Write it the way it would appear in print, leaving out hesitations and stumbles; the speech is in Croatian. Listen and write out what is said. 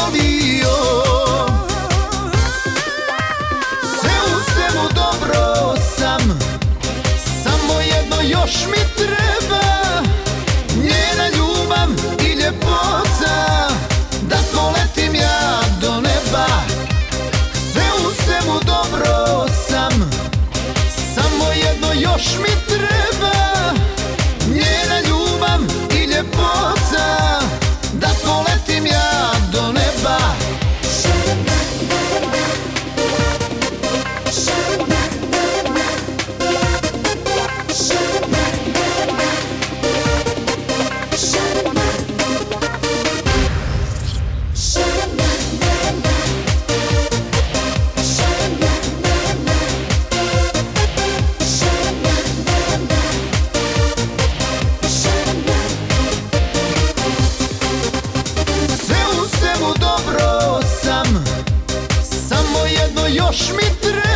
volio. Sve u svemu dobro sam, samo jedno još mi treba. Njena ljubav i ljepota, da poletim ja do neba. Sve u svemu dobro sam, samo jedno još mi treba. Njena ljubav i ljepota, da poletim ja do neba. Sve u svemu dobro sam, samo jedno još mi treba.